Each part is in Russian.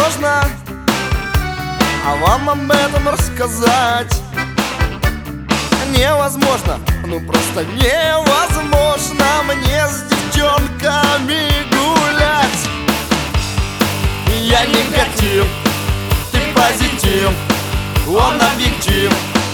сложно, а вам об этом рассказать невозможно, ну просто невозможно мне с девчонками гулять. Я негатив, ты позитив, он объектив.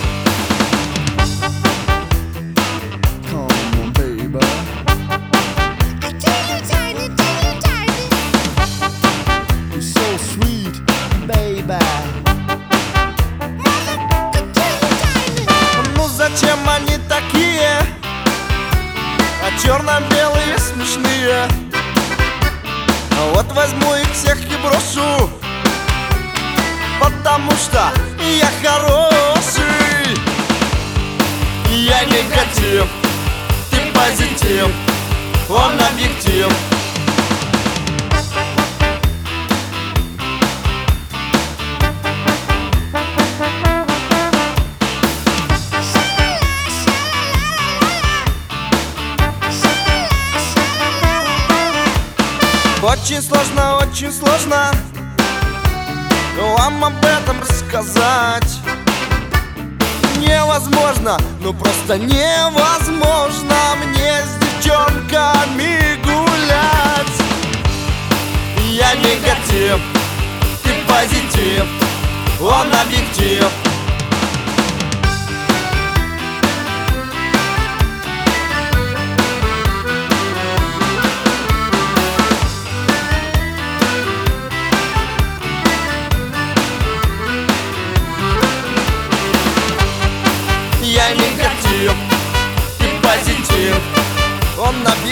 Зачем они такие, а черно-белые смешные? Вот возьму их всех и брошу, потому что я хороший. Я негатив, ты позитив, он объектив. Очень сложно вам об этом рассказать невозможно, ну просто невозможно мне с девчонками гулять. Я негатив, ты позитив, он объектив. Я негатив, ты позитив, он объектив.